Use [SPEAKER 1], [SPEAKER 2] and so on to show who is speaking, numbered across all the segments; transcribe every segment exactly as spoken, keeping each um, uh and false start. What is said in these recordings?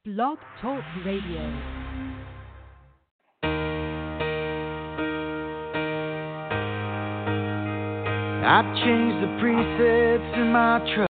[SPEAKER 1] Blog Talk Radio.
[SPEAKER 2] I've changed the presets in my truck.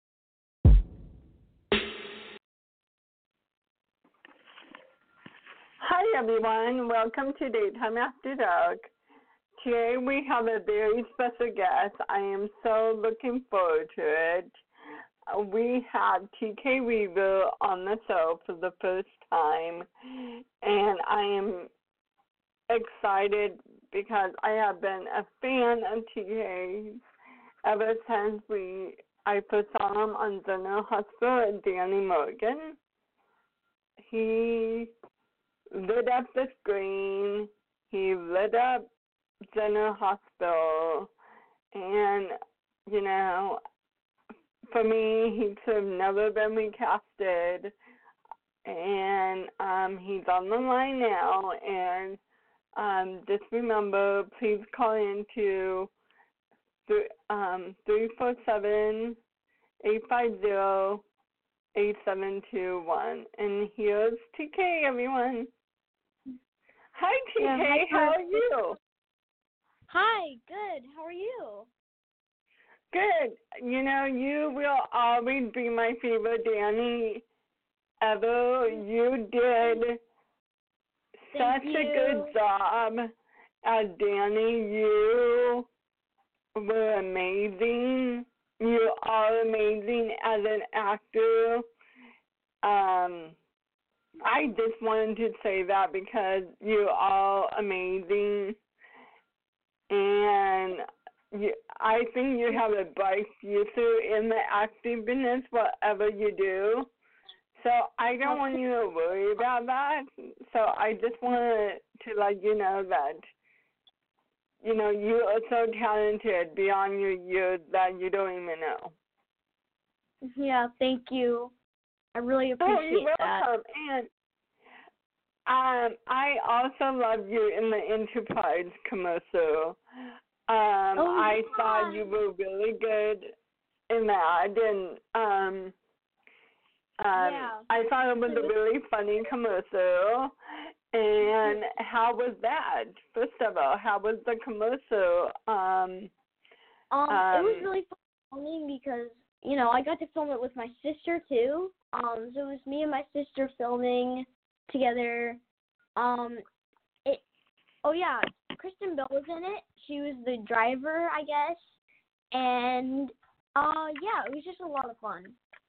[SPEAKER 3] Hi everyone, welcome to Daytime After Dark. Today we have a very special guest. I am so looking forward to it. Uh, We have T K Weaver on the show for the first time, and I am excited because I have been a fan of T K ever since we I first saw him on General Hospital and Danny Morgan. He lit up the screen, he lit up General Hospital, and, you know, for me, he should have never been recasted, and um, he's on the line now, and um, just remember, please call in to th- um, three four seven, eight five zero, eight seven two one. And here's T K, everyone. Hi, T K.
[SPEAKER 4] Yeah, hi,
[SPEAKER 3] How are you?
[SPEAKER 4] Hi, good. How are you?
[SPEAKER 3] Good. You know, you will always be my favorite Danny ever. You did
[SPEAKER 4] Thank
[SPEAKER 3] such
[SPEAKER 4] you.
[SPEAKER 3] a good job as Danny. You were amazing. You are amazing as an actor. Um, I just wanted to say that because you are amazing, and you, I think you have a bright future in the acting business, whatever you do. So I don't want you to worry about that. So I just wanted to let you know that, you know, you are so talented beyond your years that you don't even know.
[SPEAKER 4] Yeah, thank you. I really
[SPEAKER 3] Oh,
[SPEAKER 4] appreciate
[SPEAKER 3] you're
[SPEAKER 4] that.
[SPEAKER 3] welcome. And um, I also love you in the Enterprise commercial. Um,
[SPEAKER 4] Oh,
[SPEAKER 3] I
[SPEAKER 4] yeah.
[SPEAKER 3] thought you were really good in that, and um, um,
[SPEAKER 4] Yeah.
[SPEAKER 3] I thought it was a really funny commercial. And how was that? First of all, how was the commercial? Um,
[SPEAKER 4] Um, it was
[SPEAKER 3] um,
[SPEAKER 4] really fun filming because, you know, I got to film it with my sister too. Um, so it was me and my sister filming together. Um, it. Oh yeah, Kristen Bell was in it. She was the driver, I guess. And uh, yeah, it was just a lot of fun.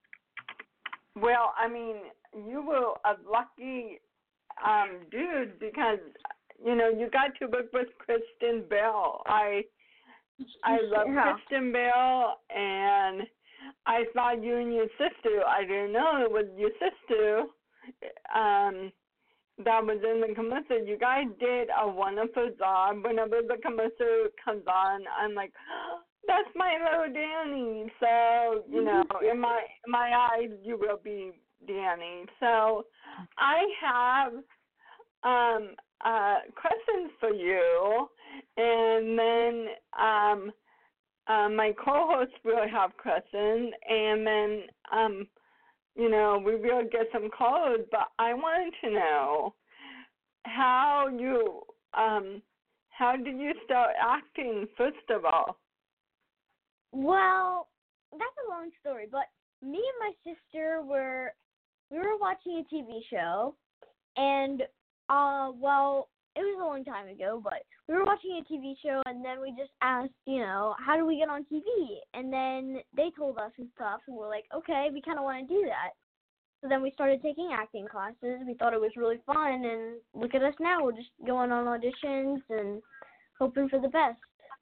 [SPEAKER 3] Well, I mean, you were a lucky um, dude because, you know, you got to work with Kristen Bell. I I love
[SPEAKER 4] Yeah.
[SPEAKER 3] Kristen Bell, and I saw you and your sister. I didn't know it was your sister um, that was in the commercial. You guys did a wonderful job. Whenever the commercial comes on, I'm like, that's my little Danny. So, you know, in my in my eyes, you will be Danny. So, I have um, uh, questions for you, and then um, uh, my co-host will have questions, and then um, you know, we will get some calls. But I wanted to know how you um, how did you start acting first of all?
[SPEAKER 4] Well, that's a long story, but me and my sister were we were watching a T V show, and uh, well, it was a long time ago, but we were watching a T V show, and then we just asked, you know, how do we get on T V? And then they told us and stuff, and we're like, okay, we kind of want to do that. So then we started taking acting classes. We thought it was really fun, and look at us now. We're just going on auditions and hoping for the best.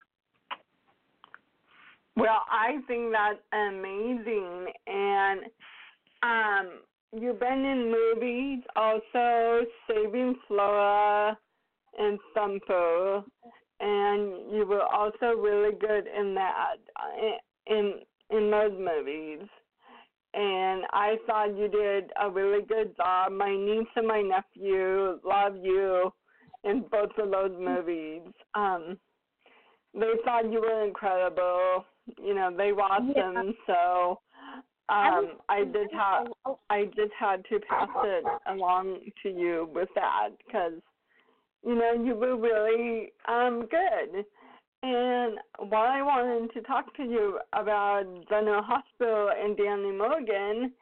[SPEAKER 3] Well, I think that's amazing, and um, you've been in movies, also Saving Flora and Thumper, and you were also really good in that uh, in in those movies. And I thought you did a really good job. My niece and my nephew love you in both of those movies. Um, they thought you were incredible. You know, they watched
[SPEAKER 4] Yeah.
[SPEAKER 3] them, so um, I just had I just had to pass it along to you with that because you know you were really um good. And what I wanted to talk to you about General Hospital and Danny Morgan,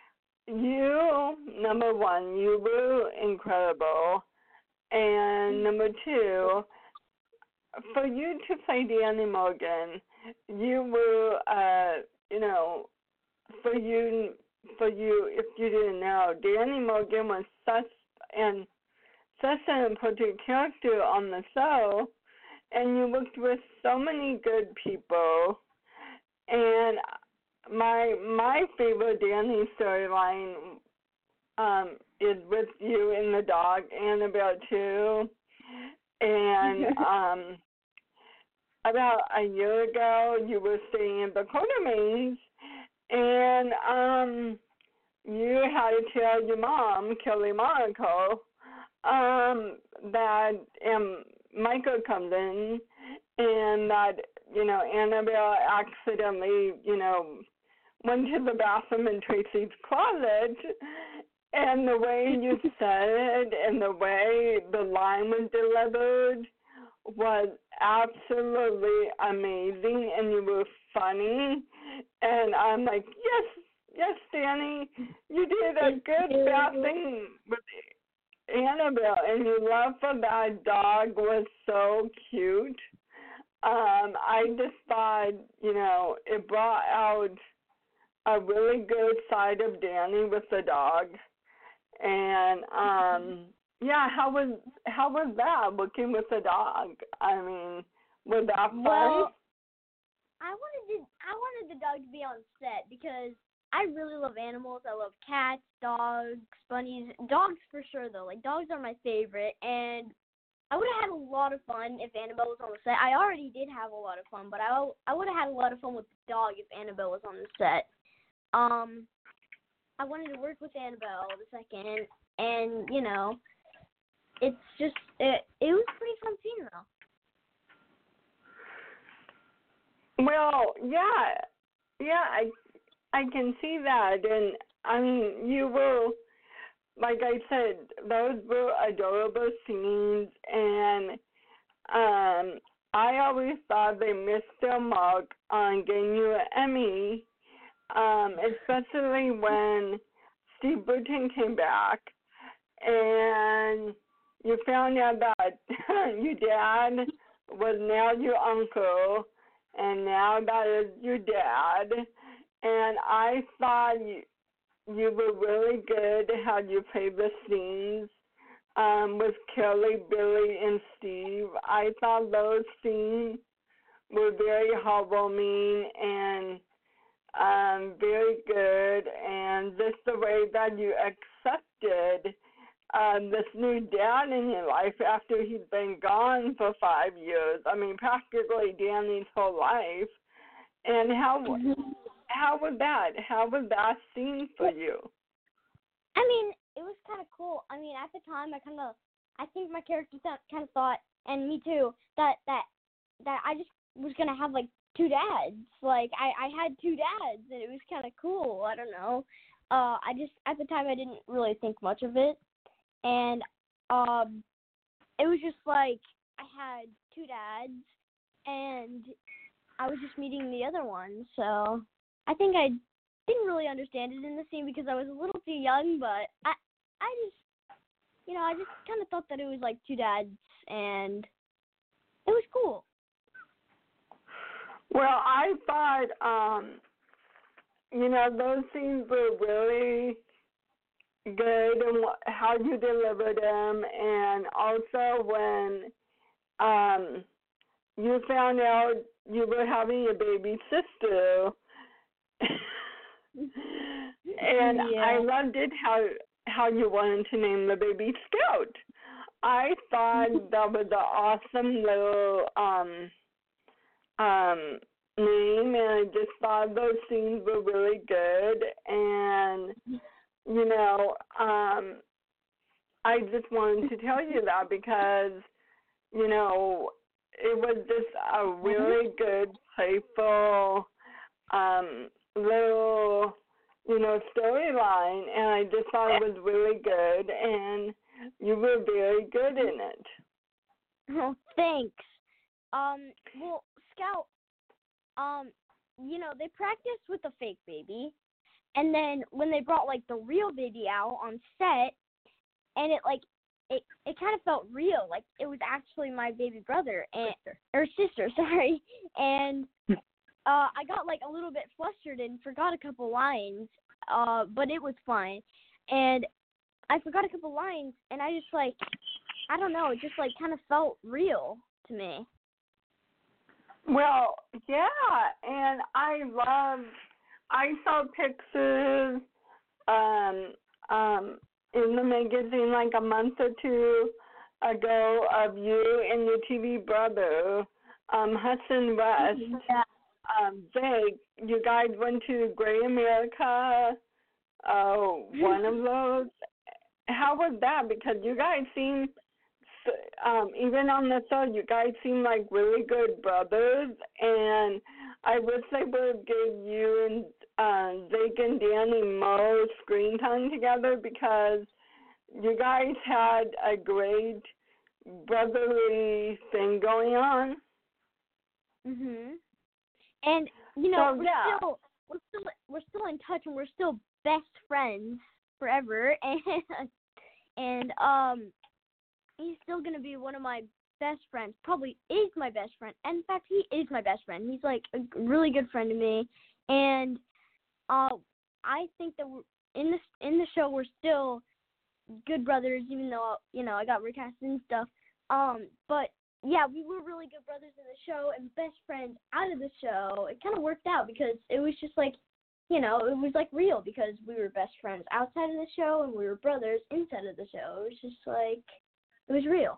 [SPEAKER 3] you number one, you were incredible, and number two, for you to play Danny Morgan, you were uh you know. For you, for you, if you didn't know, Danny Morgan was such an such an important character on the show, and you worked with so many good people. And my my favorite Danny storyline um, is with you and the dog Annabelle too. And um, about a year ago, you were staying in the Quartermains. And um, you had to tell your mom, Kelly Monaco, um, that um, Michael comes in and that, you know, Annabelle accidentally, you know, went to the bathroom in Tracy's closet. And the way you said it and the way the line was delivered was absolutely amazing, and you were funny. And I'm like, yes, yes, Danny, you did a good bad thing with Annabelle, and your love for that dog was so cute. Um, I just thought, you know, it brought out a really good side of Danny with the dog. And um, yeah, how was how was that working with the dog? I mean, was that fun?
[SPEAKER 4] Well, I wanted to, I wanted the dog to be on set because I really love animals. I love cats, dogs, bunnies. Dogs for sure, though. Like, dogs are my favorite. And I would have had a lot of fun if Annabelle was on the set. I already did have a lot of fun, but I, I would have had a lot of fun with the dog if Annabelle was on the set. Um, I wanted to work with Annabelle the second, and, you know, it's just, it, it was pretty fun seeing her.
[SPEAKER 3] Well, yeah, yeah, I, I can see that, and I mean, you were, like I said, those were adorable scenes, and um, I always thought they missed their mark on getting you an Emmy, um, especially when Steve Burton came back, and you found out that your dad was now your uncle, and now that is your dad. And I thought you, you were really good how you played the scenes um, with Kelly, Billy, and Steve. I thought those scenes were very heartwarming and um, very good. And just the way that you accepted um, this new dad in your life after he'd been gone for five years. I mean, practically Danny's whole life. And how how was that? How was that scene for you?
[SPEAKER 4] I mean, it was kind of cool. I mean, at the time, I kind of, I think my character th- kind of thought, and me too, that that that I just was gonna have like two dads. Like I, I had two dads, and it was kind of cool. I don't know. Uh, I just at the time I didn't really think much of it, and um, it was just like I had two dads, and I was just meeting the other one. So I think I didn't really understand it in the scene because I was a little too young, but I, I just, you know, I just kind of thought that it was like two dads, and it was cool.
[SPEAKER 3] Well, I thought, um, you know, those scenes were really good and wh- how you delivered them, and also when um, you found out you were having a baby sister. And
[SPEAKER 4] yeah.
[SPEAKER 3] I loved it how how you wanted to name the baby Scout. I thought that was an awesome little um um name, and I just thought those scenes were really good. And you know, um I just wanted to tell you that because you know it was just a really good, playful um little you know, storyline, and I just thought it was really good, and you were very good in it.
[SPEAKER 4] Oh, thanks. Um, well, Scout, um, you know, they practiced with the fake baby, and then when they brought, like, the real baby out on set, and it, like, it, it kind of felt real, like it was actually my baby brother, and, or sister, sorry, and uh, I got, like, a little bit flustered and forgot a couple lines, uh, but it was fine, and I forgot a couple lines, and I just, like, I don't know, it just, like, kind of felt real to me.
[SPEAKER 3] Well, yeah, and I love, I saw pictures um, um, in the magazine like a month or two ago of you and your T V brother, um, Hudson West.
[SPEAKER 4] Yeah.
[SPEAKER 3] Um, Jake, you guys went to Great America, uh, one of those. How was that? Because you guys seem, um, even on the show, you guys seem like really good brothers, and I wish they would give you and uh, Jake and Danny more screen time together, because you guys had a great brotherly thing going on.
[SPEAKER 4] Mhm. And you know,
[SPEAKER 3] So,
[SPEAKER 4] we're
[SPEAKER 3] yeah.
[SPEAKER 4] still we're still we're still in touch, and we're still best friends forever. And and um, he's still gonna be one of my best friends. Probably is my best friend. And in fact, he is my best friend. He's like a really good friend to me. And uh, I think that we're, in this in the show we're still good brothers, even though you know I got recast and stuff. Um, but yeah, we were really good brothers in the show and best friends out of the show. It kind of worked out because it was just like, you know, it was like real because we were best friends outside of the show and we were brothers inside of the show. It was just like, it was real.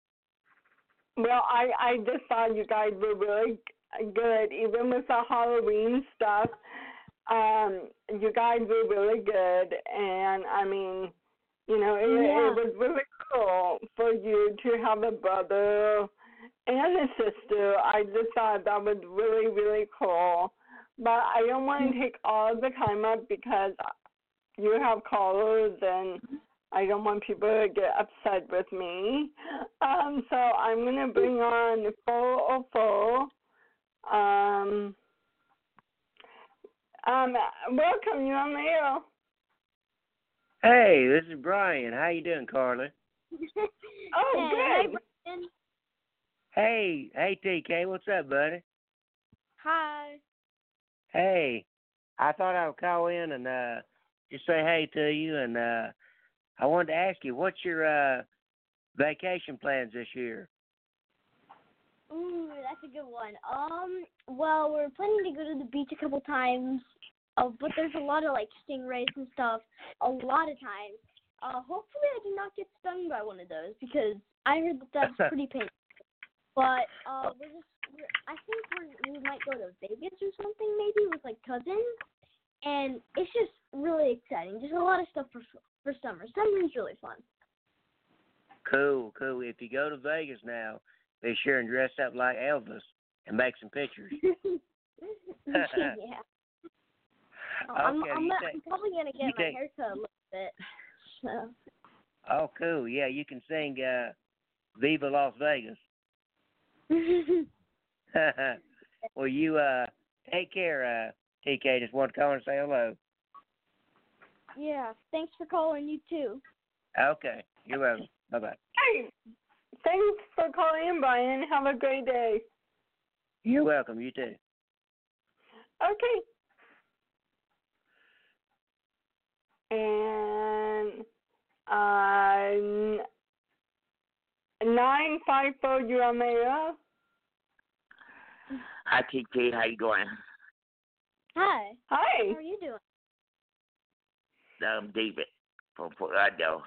[SPEAKER 3] Well, I, I just thought you guys were really good, even with the Halloween stuff. Um, you guys were really good, and I mean, you know, it,
[SPEAKER 4] Yeah.
[SPEAKER 3] it was really cool for you to have a brother and a sister. I just thought that was really, really cool. But I don't want to take all the time up because you have callers, and I don't want people to get upset with me. Um, so I'm going to bring on four oh four. Um, um, welcome, you're on the air.
[SPEAKER 5] Hey, this is Brian. How you doing, Carla?
[SPEAKER 3] Oh,
[SPEAKER 4] Hey,
[SPEAKER 3] good.
[SPEAKER 4] hi, Brian.
[SPEAKER 5] Hey, hey, T K, what's up, buddy?
[SPEAKER 4] Hi.
[SPEAKER 5] Hey, I thought I would call in and uh, just say hey to you, and uh, I wanted to ask you, what's your uh, vacation plans this year?
[SPEAKER 4] Ooh, that's a good one. Um, well, we're planning to go to the beach a couple times, uh, but there's a lot of, like, stingrays and stuff a lot of times. Uh, hopefully I do not get stung by one of those because I heard that that's pretty painful. But uh, we're just, we're, I think we're, we might go to Vegas or something maybe with, like, cousins, and it's just really exciting. Just a lot of stuff for for summer. Summer is really fun.
[SPEAKER 5] Cool, cool. If you go to Vegas now, be sure and dress up like Elvis and make some pictures.
[SPEAKER 4] Yeah. I'm,
[SPEAKER 5] Okay,
[SPEAKER 4] I'm,
[SPEAKER 5] you
[SPEAKER 4] not,
[SPEAKER 5] take-
[SPEAKER 4] I'm probably going to get
[SPEAKER 5] you
[SPEAKER 4] my
[SPEAKER 5] take-
[SPEAKER 4] hair cut a little bit. So.
[SPEAKER 5] Oh, cool. Yeah, you can sing uh, Viva Las Vegas. Well, you uh, take care, uh, T K. Just want to call and say hello.
[SPEAKER 4] Yeah, thanks for calling, you too.
[SPEAKER 5] Okay, you're welcome. Bye-bye.
[SPEAKER 3] Hey, thanks for calling in, Brian. Have a great day.
[SPEAKER 5] You're welcome. You too.
[SPEAKER 3] Okay. And uh, nine five four, you're on the air.
[SPEAKER 6] Hi, T K. How you going?
[SPEAKER 4] Hi.
[SPEAKER 3] Hi.
[SPEAKER 4] How are you doing?
[SPEAKER 6] I'm David from Fort Lauderdale.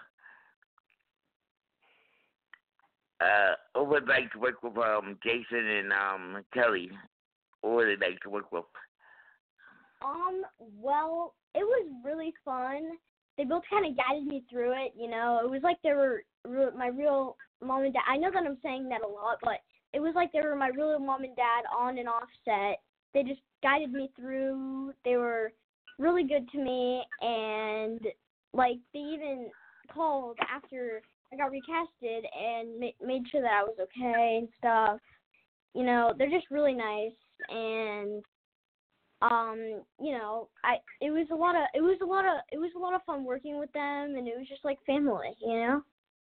[SPEAKER 6] Uh, I would like to work with um Jason and um Kelly. Who would I like to work with?
[SPEAKER 4] Um, well, it was really fun. They both kind of guided me through it, you know. It was like they were re- my real mom and dad. I know that I'm saying that a lot, but it was like they were my real mom and dad on and off set. They just guided me through. They were really good to me, and like they even called after I got recasted and ma- made sure that I was okay and stuff. You know, they're just really nice, and um, you know, I it was a lot of it was a lot of it was a lot of fun working with them, and it was just like family, you know.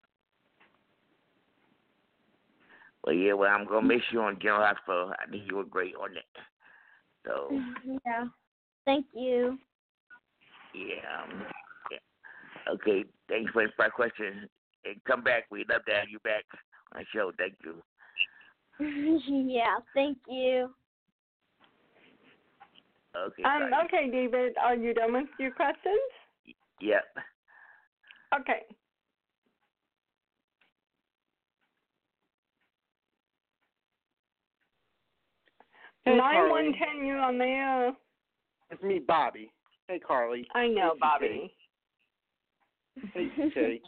[SPEAKER 6] Well, yeah, well, I'm gonna miss you on General Hospital. I think you were great on it. So.
[SPEAKER 4] Yeah. Thank you.
[SPEAKER 6] Yeah. Um, yeah. Okay. Thanks for the question. And come back. We'd love to have you back on the show. Thank you.
[SPEAKER 4] Yeah. Thank you.
[SPEAKER 6] Okay.
[SPEAKER 3] Um.
[SPEAKER 6] bye.
[SPEAKER 3] Okay, David. Are you done with your questions?
[SPEAKER 6] Yep.
[SPEAKER 3] Okay.
[SPEAKER 7] Hey,
[SPEAKER 3] Nine one
[SPEAKER 7] Carly.
[SPEAKER 3] ten. You on there?
[SPEAKER 7] It's me, Bobby. Hey, Carly.
[SPEAKER 3] I know,
[SPEAKER 7] Hey,
[SPEAKER 3] Bobby.
[SPEAKER 7] Hey, T K.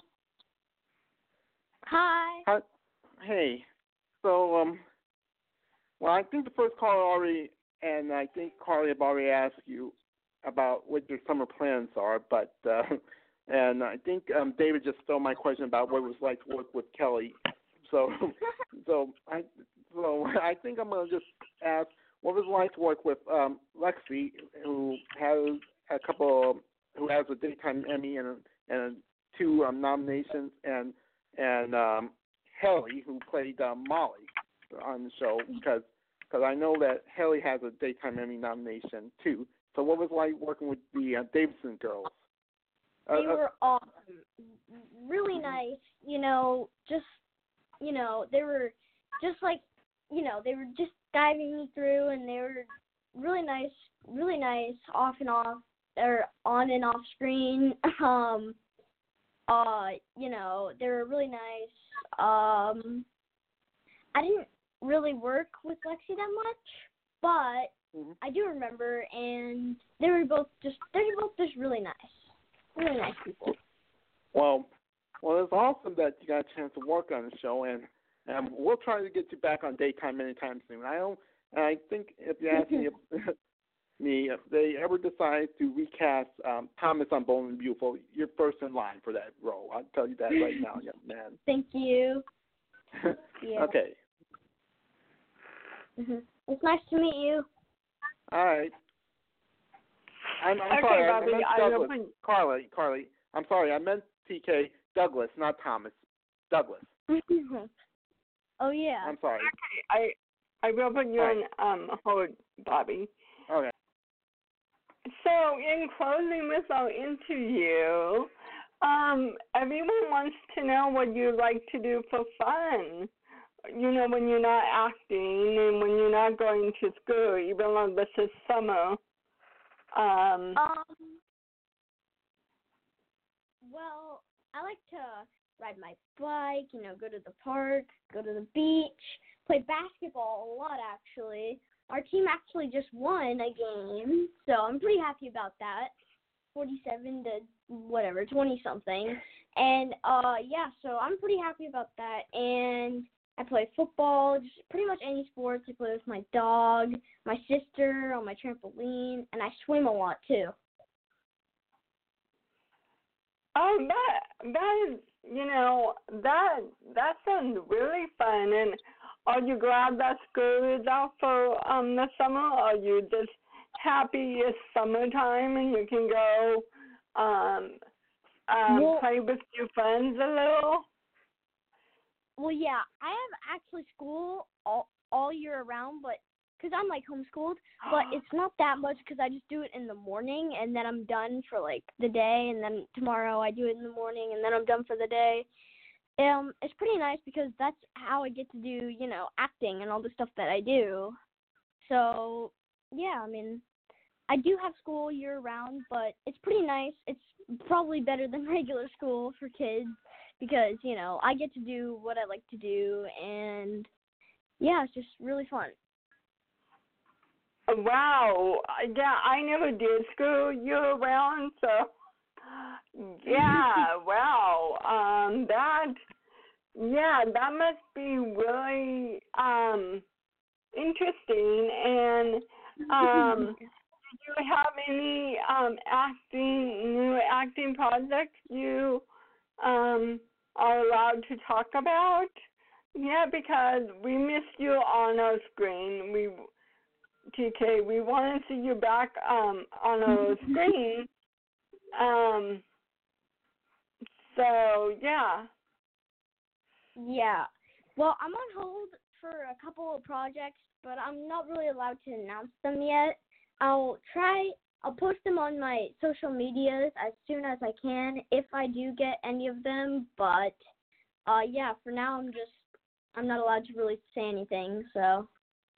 [SPEAKER 4] Hi.
[SPEAKER 7] Hi. Hey. So, um, well, I think the first caller already, and I think Carly have already asked you about what your summer plans are, but, uh, and I think um, David just stole my question about what it was like to work with Kelly. So, so I, so I think I'm gonna just ask, what was it like to work with um, Lexi, who has a couple, who has a daytime Emmy and and two um, nominations, and and um, Haley, who played um, Molly on the show, because because I know that Haley has a daytime Emmy nomination too. So what was it like working with the uh, Davidson girls?
[SPEAKER 4] They
[SPEAKER 7] Uh, uh,
[SPEAKER 4] were awesome. Really nice. You know, just you know, they were just like, you know, they were just diving me through, and they were really nice, really nice off and off, or on and off screen. Um, uh, you know, they were really nice. Um, I didn't really work with Lexi that much, but
[SPEAKER 7] mhm.
[SPEAKER 4] I do remember, and they were both just, they were both just really nice, really nice people.
[SPEAKER 7] Well, well, it's awesome that you got a chance to work on the show, and and we'll try to get you back on daytime anytime soon. I don't. And I think if you ask me, if, me if they ever decide to recast um, Thomas on Bold and Beautiful, you're first in line for that role. I'll tell you that right now, young man.
[SPEAKER 4] Thank you. Yeah.
[SPEAKER 7] Okay.
[SPEAKER 4] hmm It's nice to meet you.
[SPEAKER 7] All right. I'm, I'm
[SPEAKER 3] Okay,
[SPEAKER 7] sorry.
[SPEAKER 3] Bobby,
[SPEAKER 7] I meant
[SPEAKER 3] I will
[SPEAKER 7] Douglas.
[SPEAKER 3] put-
[SPEAKER 7] Carly, Carly. I'm sorry. I meant T K. Douglas, not Thomas. Douglas.
[SPEAKER 4] Oh yeah.
[SPEAKER 7] I'm sorry.
[SPEAKER 3] I I will put you
[SPEAKER 7] All
[SPEAKER 3] on um hold, Bobby.
[SPEAKER 7] Okay.
[SPEAKER 3] So in closing this our interview, um, everyone wants to know what you like to do for fun. You know, when you're not acting and when you're not going to school, even though this is summer. Um,
[SPEAKER 4] Um. Well, I like to ride my bike. You know, go to the park, go to the beach, play basketball a lot. Actually, our team actually just won a game, so I'm pretty happy about that. forty-seven to whatever, twenty something. And uh yeah, so I'm pretty happy about that. And I play football, just pretty much any sports. I play with my dog, my sister on my trampoline, and I swim a lot too.
[SPEAKER 3] oh, that that is, you know, that that sounds really fun. And are you glad that school is out for um the summer? Or are you just happy it's summertime and you can go um um
[SPEAKER 4] Well-
[SPEAKER 3] play with your friends a little?
[SPEAKER 4] Well, yeah, I have actually school all all year around, but because I'm like homeschooled, but it's not that much because I just do it in the morning and then I'm done for like the day, and then tomorrow I do it in the morning and then I'm done for the day. Um, it's pretty nice because that's how I get to do, you know, acting and all the stuff that I do. So yeah, I mean, I do have school year round, but it's pretty nice. It's probably better than regular school for kids because, you know, I get to do what I like to do, and yeah, it's just really fun.
[SPEAKER 3] Wow. Yeah, I never did school year round, so yeah, wow. Um that yeah, that must be really um interesting. And um did you have any um, acting, new acting projects you um, are allowed to talk about? Yeah, because we missed you on our screen. We, T K, we want to see you back um, on our screen. Um, so, yeah.
[SPEAKER 4] Yeah. Well, I'm on hold for a couple of projects, but I'm not really allowed to announce them yet. I'll try, I'll post them on my social medias as soon as I can if I do get any of them, but uh, yeah, for now I'm just, I'm not allowed to really say anything, so.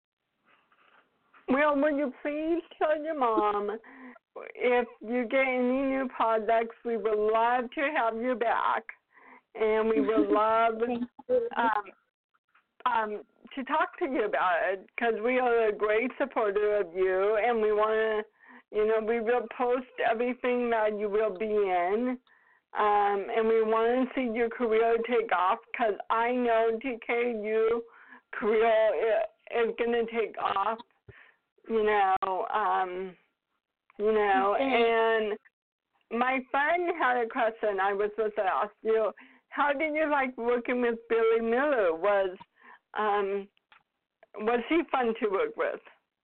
[SPEAKER 3] Well, will you please tell your mom if you get any new projects, we would love to have you back, and we would love um, um, to talk to you about it because we are a great supporter of you, and we want to, you know, we will post everything that you will be in, um, and we want to see your career take off because I know, T K, your career is going to take off, you know, um, you know, and my friend had a question I was supposed to ask you. How did you like working with Billy Miller? Was um, was he fun to work with?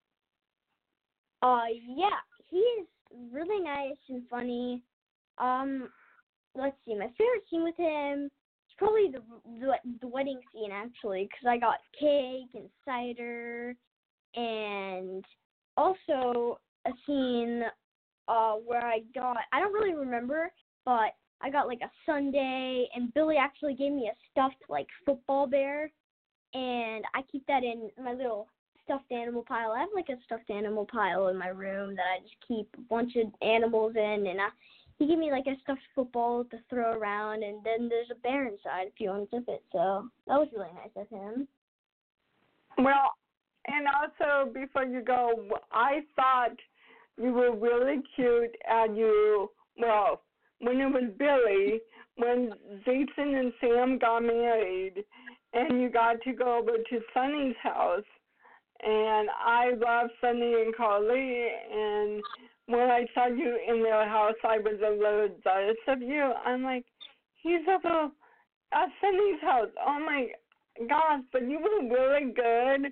[SPEAKER 4] Uh, yeah, he is really nice and funny. Um, let's see, my favorite scene with him is probably the the, the wedding scene, actually, because I got cake and cider, and also a scene uh, where I got, I don't really remember, but I got like a sundae, and Billy actually gave me a stuffed like football bear, and I keep that in my little stuffed animal pile. I have like a stuffed animal pile in my room that I just keep a bunch of animals in, and I, he gave me like a stuffed football to throw around, and then there's a bear inside if you want to zip it, so that was really nice of him.
[SPEAKER 3] Well, and also before you go, I thought you were really cute and you, well, when it was Billy, when Jason and Sam got married and you got to go over to Sunny's house, and I love Sunny and Carly, and when I saw you in their house, I was a little jealous of you. I'm like, he's over at Sunny's house. Oh my gosh, but you were really good.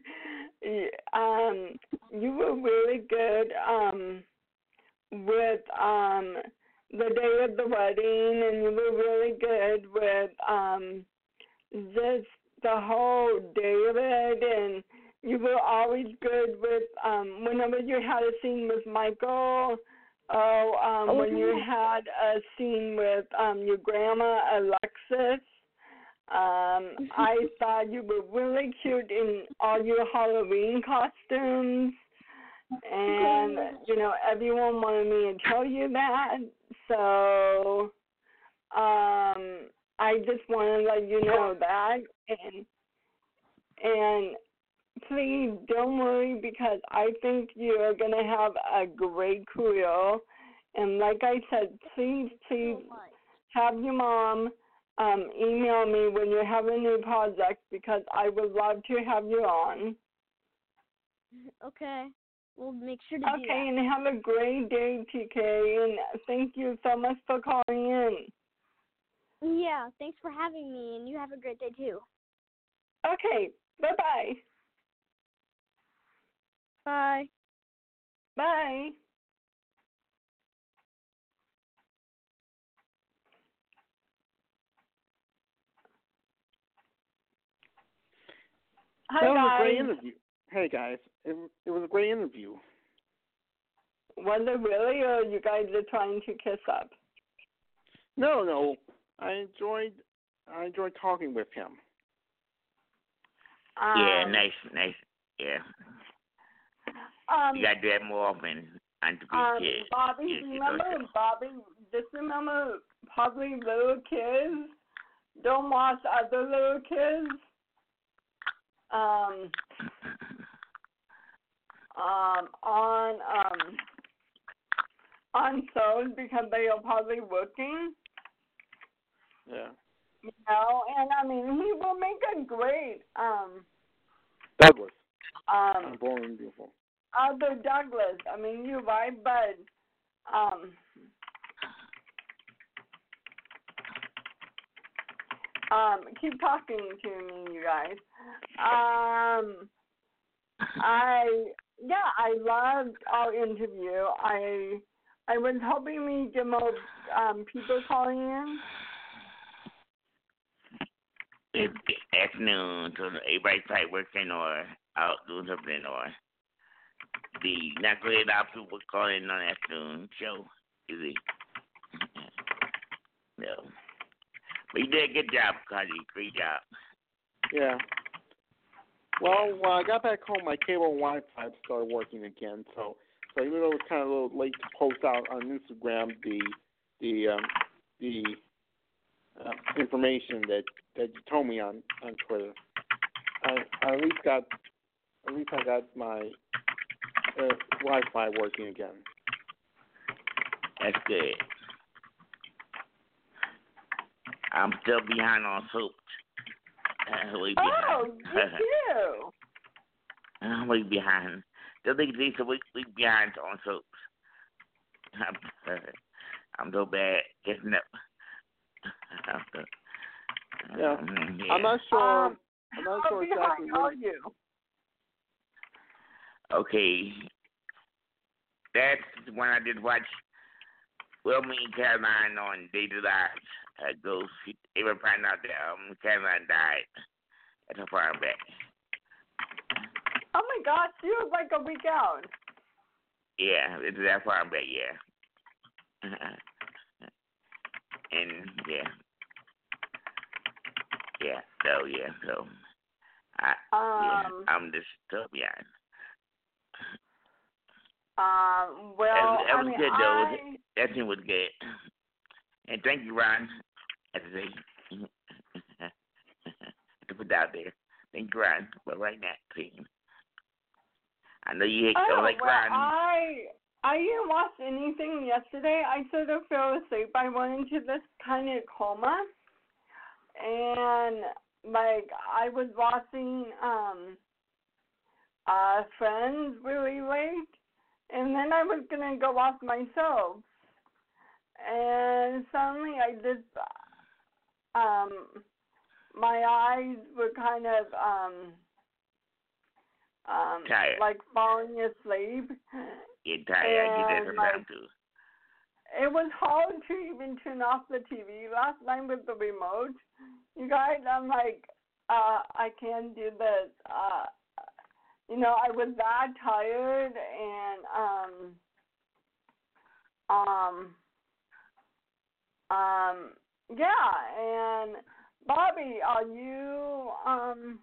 [SPEAKER 3] Um, you were really good um, with um, the day of the wedding, and you were really good with um, just the whole day of it, and you were always good with um, whenever you had a scene with Michael, oh, um,
[SPEAKER 4] oh
[SPEAKER 3] when you had a scene with um, your grandma, Alexis. Um, I thought you were really cute in all your Halloween costumes, and, you know, everyone wanted me to tell you that, so um, I just want to let you know that, and, and please don't worry because I think you're going to have a great career, and like I said, please, please have your mom Um, email me when you have a new project because I would love to have you on.
[SPEAKER 4] Okay. We'll make sure to do that.
[SPEAKER 3] Okay, and have a great day, T K, and thank you so much for calling in.
[SPEAKER 4] Yeah, thanks for having me, and you have a great day, too.
[SPEAKER 3] Okay, bye-bye.
[SPEAKER 4] Bye.
[SPEAKER 3] Bye. Hi,
[SPEAKER 7] that was
[SPEAKER 3] guys.
[SPEAKER 7] a great interview. Hey, guys. It, it was a great interview.
[SPEAKER 3] Was it really, or you guys are trying to kiss up?
[SPEAKER 7] No, no. I enjoyed I enjoyed talking with him.
[SPEAKER 3] Um,
[SPEAKER 6] yeah, nice, nice. Yeah.
[SPEAKER 3] Um,
[SPEAKER 6] You got to do that more often. And to be
[SPEAKER 3] um,
[SPEAKER 6] kids.
[SPEAKER 3] Bobby,
[SPEAKER 6] Kids, you
[SPEAKER 3] remember,
[SPEAKER 6] know, so.
[SPEAKER 3] Bobby, just remember, probably little kids don't watch other little kids. Um, um, on um, on shows because they are probably working.
[SPEAKER 7] Yeah.
[SPEAKER 3] You know, and I mean, he will make a great um
[SPEAKER 7] Douglas.
[SPEAKER 3] um
[SPEAKER 7] I'm born and beautiful.
[SPEAKER 3] other Douglas. I mean, you're right, but um, um, keep talking to me, you guys. Um, I yeah, I loved our interview. I I was hoping we get more um, people calling in.
[SPEAKER 6] It's afternoon, so everybody's probably working or out doing something, or the not great option will call in on the afternoon show. Is it? No. But you did a good job, Cuddy. Great job.
[SPEAKER 7] Yeah. Well, when I got back home, my cable and Wi-Fi started working again. So, so even though it was kind of a little late to post out on Instagram the the um, the uh, information that, that you told me on, on Twitter, I, I at least got at least I got my uh, Wi-Fi working again.
[SPEAKER 6] That's good. I'm still behind on soaps. Uh, way behind.
[SPEAKER 3] Oh, you too.
[SPEAKER 6] I'm way behind. Still think it's a week, week behind on soaps. I'm, uh, I'm so bad getting up.
[SPEAKER 7] Yeah.
[SPEAKER 6] Um, yeah.
[SPEAKER 7] I'm not sure.
[SPEAKER 3] Um,
[SPEAKER 7] I'm not
[SPEAKER 3] how
[SPEAKER 7] sure exactly
[SPEAKER 3] behind
[SPEAKER 7] what.
[SPEAKER 3] are you?
[SPEAKER 6] Okay. That's when I did watch Wilmy and Caroline on Day to Lives. I go, they were finding out that um, Caroline died. That's how far I'm back.
[SPEAKER 3] Oh my gosh, you was like a week out.
[SPEAKER 6] Yeah, it's that far I'm back, yeah. And, yeah. Yeah, so, yeah, so. I,
[SPEAKER 3] Um,
[SPEAKER 6] yeah, I'm just still behind.
[SPEAKER 3] Um, well,
[SPEAKER 6] that was, that
[SPEAKER 3] I
[SPEAKER 6] was
[SPEAKER 3] mean,
[SPEAKER 6] good, though.
[SPEAKER 3] I,
[SPEAKER 6] That thing was good. And thank you, Ron. I have to say, to put that out there. Thank you, Ron, for writing that thing. I know you hate
[SPEAKER 3] oh,
[SPEAKER 6] oh, like
[SPEAKER 3] well,
[SPEAKER 6] Ron.
[SPEAKER 3] I, I didn't watch anything yesterday. I sort of fell asleep. I went into this kind of coma, and like I was watching um, uh, Friends really late, and then I was gonna go off myself, and suddenly I just um, my eyes were kind of um. Um,
[SPEAKER 6] Tired.
[SPEAKER 3] like falling asleep.
[SPEAKER 6] You're tired. I get that
[SPEAKER 3] And,
[SPEAKER 6] sometimes,
[SPEAKER 3] like,
[SPEAKER 6] too.
[SPEAKER 3] It was hard to even turn off the T V last night with the remote. You guys, I'm like, uh, I can't do this. Uh, you know, I was that tired, and um, um, um, yeah. And Bobby, are you um?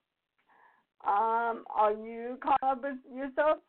[SPEAKER 3] Um, are you caught up with yourself?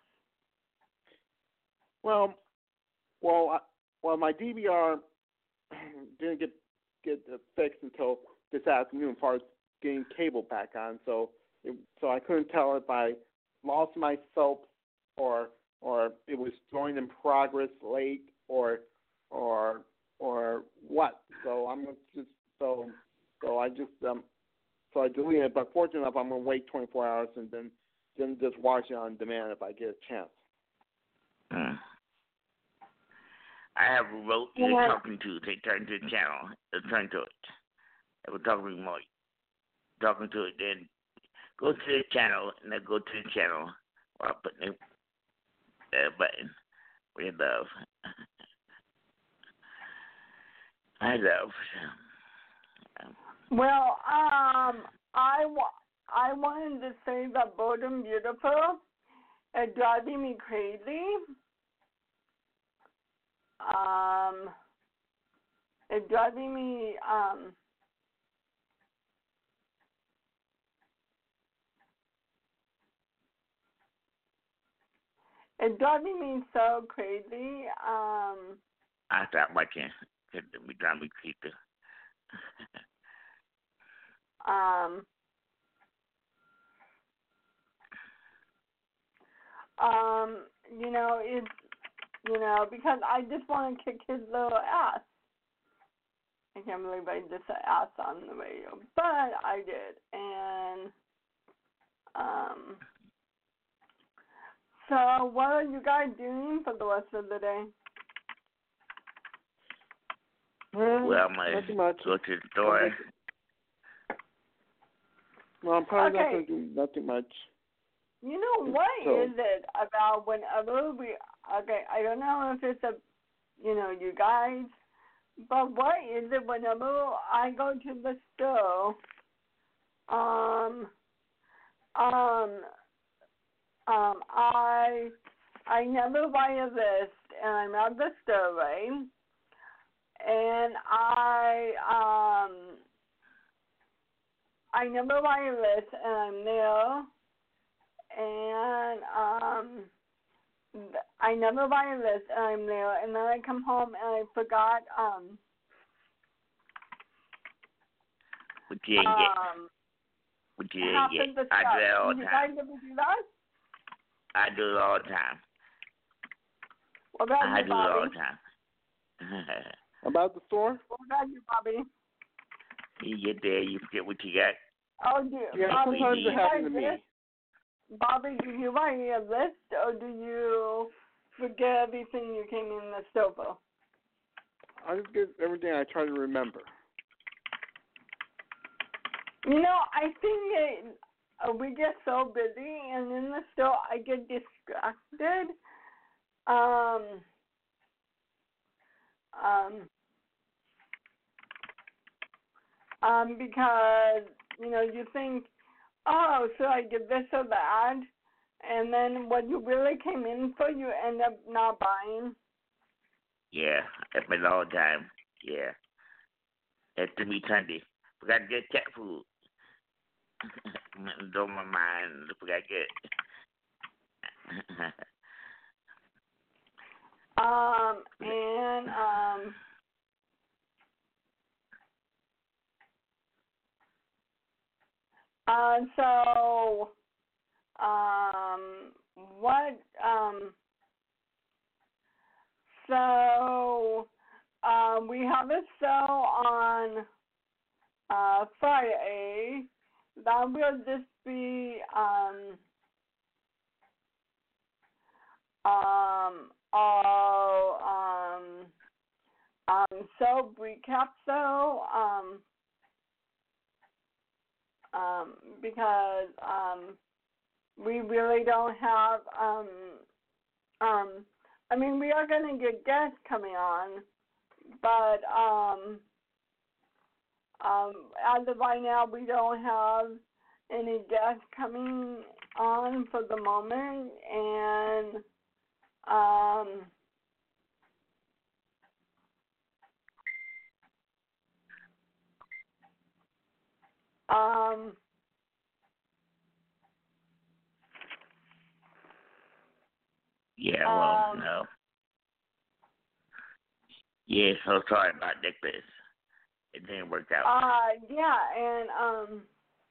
[SPEAKER 7] Well, well, I, well, my D V R didn't get get fixed until this afternoon, as far as getting cable back on. So, it, so I couldn't tell if I lost my soap or or it was showing in progress late or or or what. So I'm just so so I just um. So I deleted it, but fortunately enough, I'm going to wait twenty-four hours and then, then just watch it on demand if I get a chance.
[SPEAKER 6] Hmm. I have a remote you're
[SPEAKER 3] Yeah.
[SPEAKER 6] talking to. They turn to the channel. They turn to it. They will talk remote. Talking to it, then go to the channel, and then go to the channel while putting the uh, button. We love. I love.
[SPEAKER 3] Well, um, I, wa- I wanted to say that Bold and Beautiful is driving me crazy. Um, it's driving me, um, it's driving me so crazy. Um,
[SPEAKER 6] I stopped watching. We trying to keep the.
[SPEAKER 3] um, um, you know, it's, you know, because I just want to kick his little ass. I can't believe I just said ass on the radio, but I did. And, um, So, what are you guys doing for the rest of the day?
[SPEAKER 7] Well,
[SPEAKER 6] Well, I'm going
[SPEAKER 7] nothing
[SPEAKER 6] to
[SPEAKER 7] much.
[SPEAKER 6] go to the store.
[SPEAKER 7] Well, I'm probably not
[SPEAKER 3] Okay.
[SPEAKER 7] going to do nothing much.
[SPEAKER 3] You know, what
[SPEAKER 7] So-
[SPEAKER 3] is it about whenever we, okay, I don't know if it's a, you know, you guys, but what is it whenever I go to the store, um, um, um, I, I never buy a list, and I'm at the store, right? And I, um, I never buy a list, and I'm there, and um, th- I never buy a list, and I'm there, and then I come home and I forgot um,
[SPEAKER 6] What you didn't get.
[SPEAKER 3] um,
[SPEAKER 6] What you
[SPEAKER 3] half
[SPEAKER 6] didn't
[SPEAKER 3] of the
[SPEAKER 6] get. I
[SPEAKER 3] stuff.
[SPEAKER 6] do that all
[SPEAKER 3] Do
[SPEAKER 6] the
[SPEAKER 3] you
[SPEAKER 6] time.
[SPEAKER 3] guys ever do that?
[SPEAKER 6] I do it all the time.
[SPEAKER 3] What about
[SPEAKER 6] I
[SPEAKER 3] you,
[SPEAKER 6] do it all
[SPEAKER 3] Bobby?
[SPEAKER 6] the time.
[SPEAKER 7] About the store?
[SPEAKER 3] What about you, Bobby?
[SPEAKER 6] You get there, you forget what you got.
[SPEAKER 3] Oh, do
[SPEAKER 7] Yeah,
[SPEAKER 6] Bobby,
[SPEAKER 7] sometimes
[SPEAKER 6] do
[SPEAKER 7] it
[SPEAKER 6] you
[SPEAKER 7] happens to
[SPEAKER 3] buy
[SPEAKER 7] me.
[SPEAKER 3] this? Bobby, do you buy a list, or do you forget everything you came in the store for?
[SPEAKER 7] I just get everything I try to remember.
[SPEAKER 3] You know, I think it, uh, we get so busy, and in the store, I get distracted. Um, um, um, because, you know, you think, oh, should I get this or that? And then what you really came in for, you end up not buying.
[SPEAKER 6] Yeah, happens all the time. Yeah. That to me Sunday. Forgot to get cat food. Don't my mind. Forgot to get.
[SPEAKER 3] Um, and, um, uh, so, um, what, um, so, um, we have a show on, uh, Friday. That will just be, um, um, our, um, um, show recap show, um, um, because, um, we really don't have, um, um, I mean, we are going to get guests coming on, but, um, um, as of right now, we don't have any guests coming on for the moment, and, um, um,
[SPEAKER 6] Yeah, well,
[SPEAKER 3] Um,
[SPEAKER 6] no. Yeah, so sorry about that, Chris. It didn't work out.
[SPEAKER 3] uh, yeah, and, um,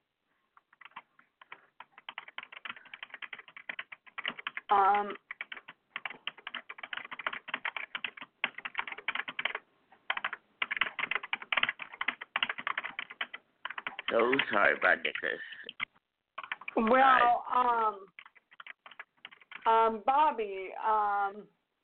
[SPEAKER 3] um,
[SPEAKER 6] So sorry about that, Chris.
[SPEAKER 3] well, um, um, Bobby, um,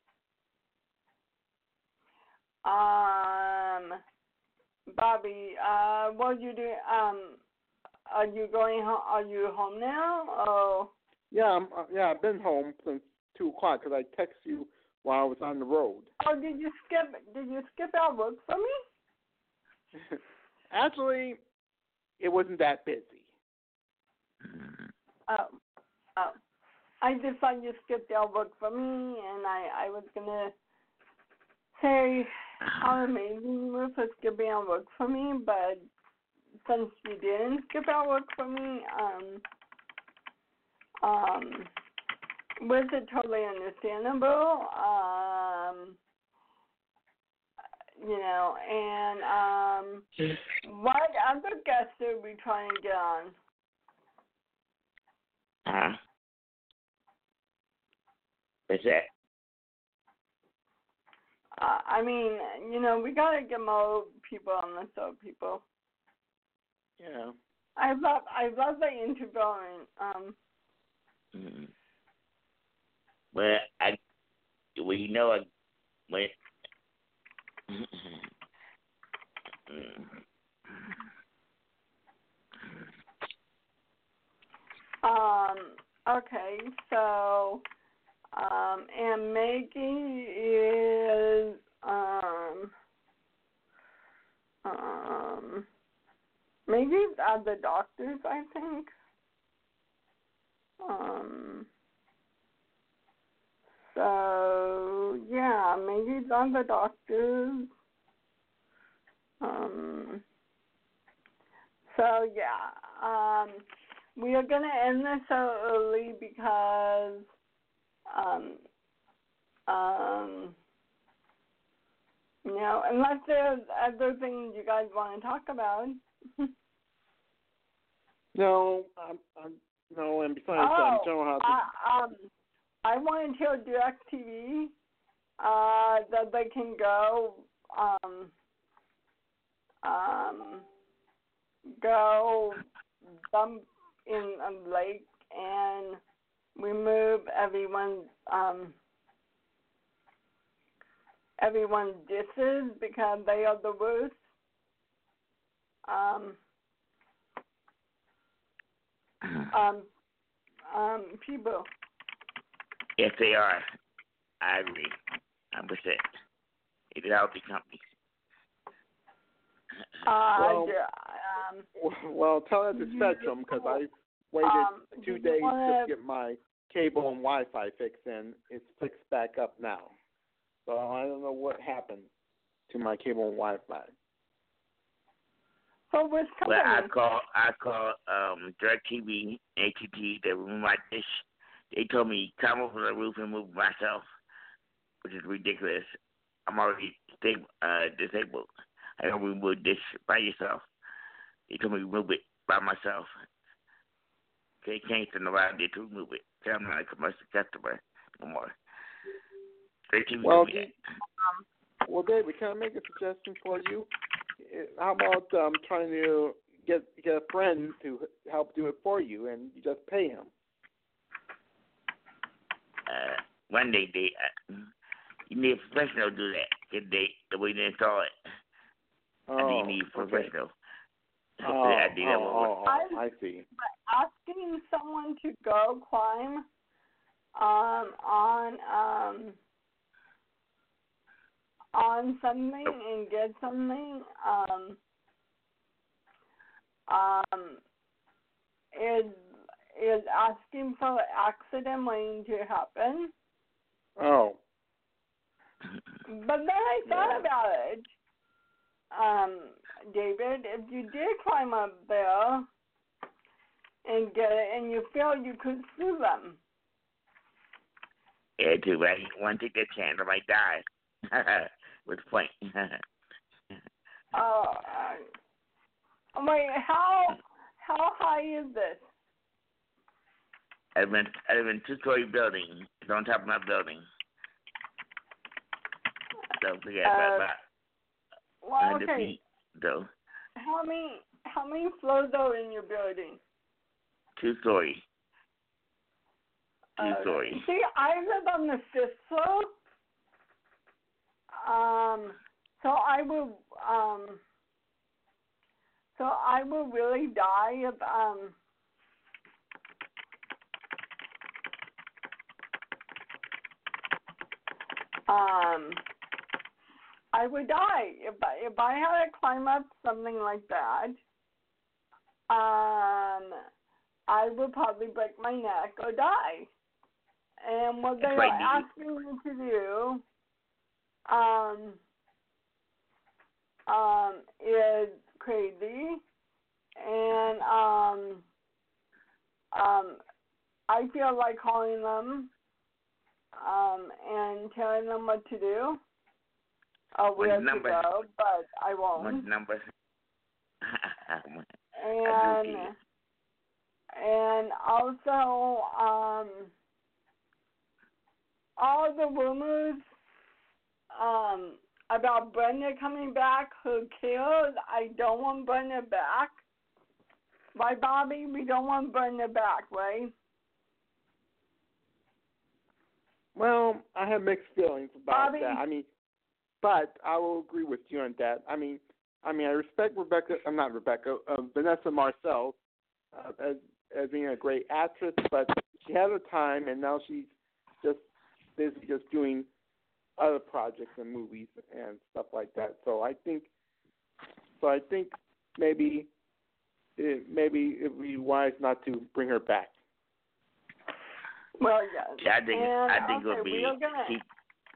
[SPEAKER 3] um, Bobby, uh, what you do? Um, are you going home? Are you home now? Oh,
[SPEAKER 7] Yeah, I'm, uh, yeah, I've been home since two o'clock because I text you while I was on the road.
[SPEAKER 3] oh, did you skip? Did you skip out work for me?
[SPEAKER 7] Actually, it wasn't that busy.
[SPEAKER 6] Mm.
[SPEAKER 3] Oh, oh, I just thought you skipped out work for me, and I, I was gonna say how amazing you were for skipping out work for me, but since you didn't skip out work for me, um, um, was it totally understandable? Um, you know, and um, what other guests are we trying to get on?
[SPEAKER 6] Uh-huh. What's that?
[SPEAKER 3] Uh, I mean, you know, we gotta get more people on the show, people.
[SPEAKER 7] Yeah.
[SPEAKER 3] I love, I love the interviewing. Um,
[SPEAKER 6] Mm. Well, I, well, you know, I went.
[SPEAKER 3] Um. Okay. So, um, and Maggie is um. Um. Maggie's at the doctor's, I think. Um. So yeah, Maggie's on the doctor's. Um. So yeah. Um. We are gonna end this so early because, um, um, you know, unless there's other things you guys want to talk about.
[SPEAKER 7] No, I'm, I'm no, and besides,
[SPEAKER 3] oh,
[SPEAKER 7] um, General House.
[SPEAKER 3] I, um, I want to tell DirecTV uh, that they can go, um, um, go dump in a lake and remove everyone's um everyone's dishes because they are the worst. Um, um, um, people.
[SPEAKER 6] Yes, they are. I agree. one hundred percent. It's a healthy company.
[SPEAKER 3] Uh,
[SPEAKER 7] Well,
[SPEAKER 3] um,
[SPEAKER 7] well, tell it to Spectrum because I waited
[SPEAKER 3] um,
[SPEAKER 7] two
[SPEAKER 3] do you
[SPEAKER 7] days
[SPEAKER 3] wanna-
[SPEAKER 7] to get my cable and Wi-Fi fixed, and it's fixed back up now. So I don't know what happened to my cable and Wi-Fi.
[SPEAKER 3] So which company?
[SPEAKER 6] Well, I call I call um DirecTV, A T T. They removed my dish. They told me come over the roof and move myself, which is ridiculous. I'm already stable, uh, disabled. I don't remove dish by yourself. They told me to remove it by myself. They can't send around there to remove it. So I'm not a commercial customer no more. DirecTV
[SPEAKER 7] Well,
[SPEAKER 6] told me
[SPEAKER 7] do-
[SPEAKER 6] that.
[SPEAKER 7] Well, David, can I make a suggestion for you? Eh, How about um, trying to get get a friend to help do it for you, and you just pay him?
[SPEAKER 6] Uh, one day they, uh, you need a professional to do that. Cause they, the way they install it, I think
[SPEAKER 7] Oh,
[SPEAKER 6] you need a
[SPEAKER 7] okay.
[SPEAKER 6] professional.
[SPEAKER 7] Oh,
[SPEAKER 6] I think that will work.
[SPEAKER 7] oh, oh, I see.
[SPEAKER 3] Asking someone to go climb um, on um, on something and get something um, um, is is asking for an accident waiting to happen.
[SPEAKER 7] Oh,
[SPEAKER 3] But then I thought
[SPEAKER 7] Yeah.
[SPEAKER 3] about it, um, David. If you did climb up there and get it, and you feel you could sue them.
[SPEAKER 6] Yeah, too bad. One take that chance, I might die. What's the point?
[SPEAKER 3] Uh, wait, how how high is this?
[SPEAKER 6] I live in, I live in a two-story building. It's on top of my building. So forget about
[SPEAKER 3] Uh,
[SPEAKER 6] about
[SPEAKER 3] Well,
[SPEAKER 6] one hundred
[SPEAKER 3] okay.
[SPEAKER 6] feet, though.
[SPEAKER 3] How many how many floors are in your building?
[SPEAKER 6] Two-story.
[SPEAKER 3] Uh,
[SPEAKER 6] Two-story.
[SPEAKER 3] see, I live on the fifth floor. Um, so I will um, so I will really die if um. Um, I would die if I, if I had to climb up something like that. Um, I would probably break my neck or die. And what they
[SPEAKER 6] That's
[SPEAKER 3] are
[SPEAKER 6] right,
[SPEAKER 3] asking me to do, um, um, is crazy, and um, um, I feel like calling them, um, and telling them what to do, or where to
[SPEAKER 6] number?
[SPEAKER 3] go, but I won't.
[SPEAKER 6] What number?
[SPEAKER 3] And
[SPEAKER 6] okay.
[SPEAKER 3] and also um all the rumors um about Brenda coming back, who cares? I don't want Brenda back. Right, Bobby? We don't want Brenda back, right?
[SPEAKER 7] Well, I have mixed feelings about
[SPEAKER 3] Bobby.
[SPEAKER 7] that. I mean, but I will agree with you on that. I mean, I mean, I respect Rebecca. I'm not Rebecca. Uh, Vanessa Marcel uh, as as being a great actress, but she had her time, and now she's just basically just doing other projects and movies and stuff like that. So I think, so I think maybe it, maybe it would be wise not to bring her back.
[SPEAKER 3] Well, yes.
[SPEAKER 6] Yeah, I think
[SPEAKER 3] and,
[SPEAKER 6] I think
[SPEAKER 3] okay,
[SPEAKER 6] it'll be.
[SPEAKER 3] we are gonna,
[SPEAKER 6] keep,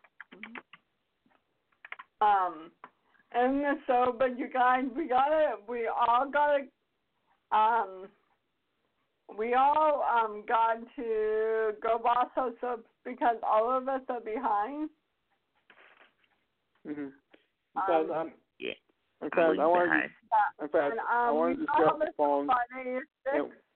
[SPEAKER 3] um, and so, but you guys, we gotta, we all gotta, um, we all um got to go watch those soaps because all of us are behind.
[SPEAKER 7] Mm-hmm.
[SPEAKER 3] Um,
[SPEAKER 7] Because, um,
[SPEAKER 6] yeah.
[SPEAKER 7] in fact, I wanted to,
[SPEAKER 3] uh,
[SPEAKER 7] in fact,
[SPEAKER 3] and, um,
[SPEAKER 7] I wanted to
[SPEAKER 3] we
[SPEAKER 7] stay
[SPEAKER 3] all
[SPEAKER 7] off the
[SPEAKER 3] listen
[SPEAKER 7] phone.
[SPEAKER 3] Friday at
[SPEAKER 7] And,
[SPEAKER 3] six.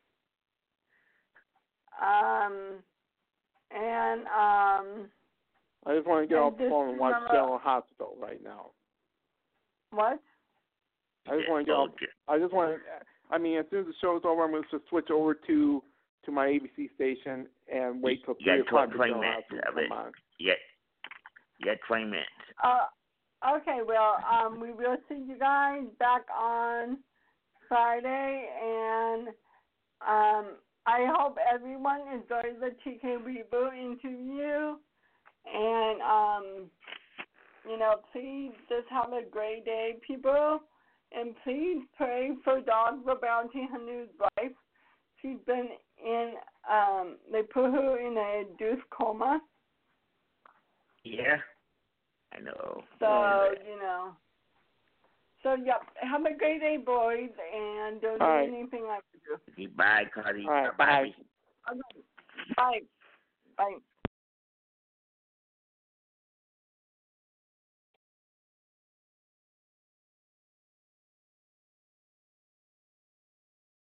[SPEAKER 3] Um, and um,
[SPEAKER 7] I just want to get
[SPEAKER 3] and
[SPEAKER 7] off the
[SPEAKER 3] just
[SPEAKER 7] phone and watch
[SPEAKER 3] remember-
[SPEAKER 7] General Hospital right now.
[SPEAKER 3] what?
[SPEAKER 7] I just
[SPEAKER 6] Yeah,
[SPEAKER 7] want to get off.
[SPEAKER 6] okay.
[SPEAKER 7] I just want to. I mean, as soon as the show's over, I'm going to switch over to to my A B C station and wait till
[SPEAKER 6] Yeah,
[SPEAKER 7] three o'clock for
[SPEAKER 6] twenty
[SPEAKER 7] General
[SPEAKER 6] minutes
[SPEAKER 7] Hospital to
[SPEAKER 6] of it.
[SPEAKER 7] come on.
[SPEAKER 6] Yeah, yeah, twenty minutes.
[SPEAKER 3] Uh, okay. Well, um, we will see you guys back on Friday, and um, I hope everyone enjoys the T K Reboot interview, and um, you know, please just have a great day, people. And please pray for Dog the Bounty Hunter's wife. She's been in, um, they put her in a induced coma.
[SPEAKER 6] Yeah, I know.
[SPEAKER 3] So,
[SPEAKER 7] Oh,
[SPEAKER 3] you know. So, yep. Have a great day, boys. And don't
[SPEAKER 7] All
[SPEAKER 3] do
[SPEAKER 7] right.
[SPEAKER 3] anything I can do.
[SPEAKER 6] Bye, Cardi.
[SPEAKER 7] All right,
[SPEAKER 6] Bye.
[SPEAKER 7] bye.
[SPEAKER 3] Okay. Bye. Bye.